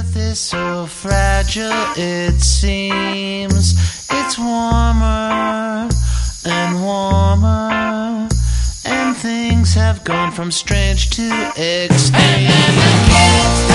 earth is so fragile, it seems. It's warmer and warmer, and things have gone from strange to extreme.